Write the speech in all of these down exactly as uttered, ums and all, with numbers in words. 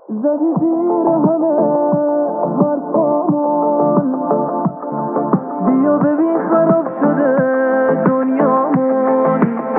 زدی زیر همه حرفامون، بیا ببین خراب شده دنیامون.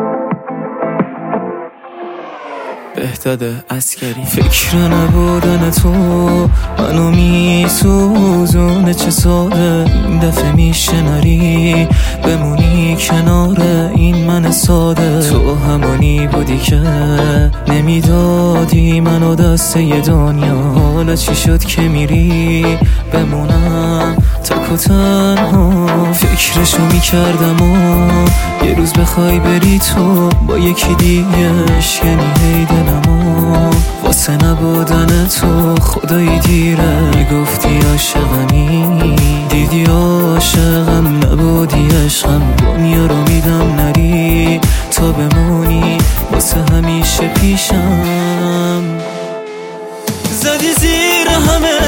بهداد عسکری فکر نبودن تو منو میسوزونه، چه ساده این دفعه میشه نری بمونی کنار این من ساده. تو همونی بودی که نمیدادی منو دست یه دنیا، حالا چی شد که میری بمونم تک و تنها. فکرشو میکردم و یه روز بخوای بری تو با یکی دیگهش، یعنی هی دلمو واسه نبودن تو خدایی دیره. گفتی عاشقمی دیدی عاشقم نبودی عشقم، دنیا رو میدم نری تا بمونی واسه همیشه پیشم. زدی زیر همه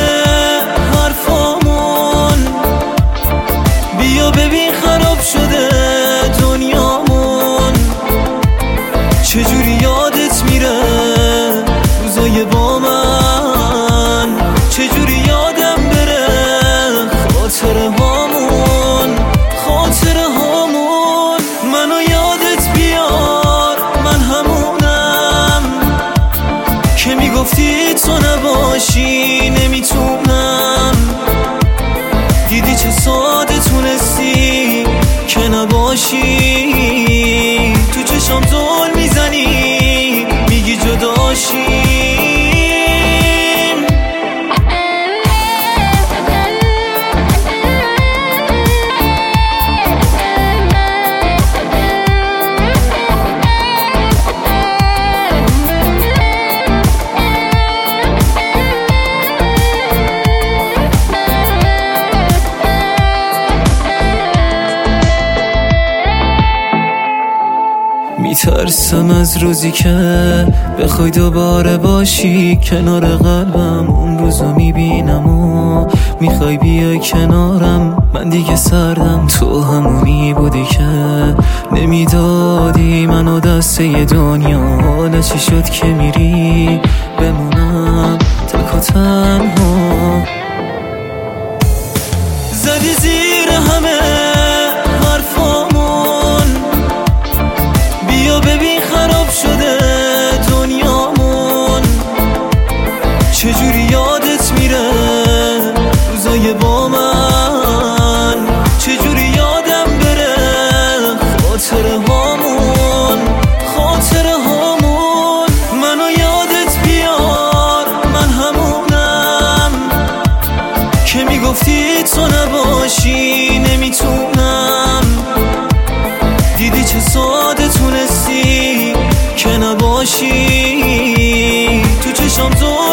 حرفامون، بیا ببین خراب شده دنیامون. چجوری یادت میره روزای با من، چجوری یادم بره خاطره هامون، خاطره هامون. منو یادت بیار من همونم که میگفتی تو نباشی نمیتونم. دیدی چه ساده تونستی که نباشی، تو چشام زل میزنی میگی جداشیم. میترسم از روزی که بخوای دوباره باشی کنار قلبم، اون روزو میبینم و میخوای بیای کنارم. من دیگه سردم، تو همونی بودی که نمیدادی منو دست یه دنیا، حالا چی شد که میری بمونم تک و تنها. زدی زیر همه حرفامون، بیا ببین خراب شده دنیامون. چجوری یادت میره روزای با من، چجوری یادم بره خاطره هامون، خاطره هامون. منو یادت بیار من همونم که میگفتی تو نباشی نمیتونم. دیدی چه ساده تونستی که نباشی، تو چشام زل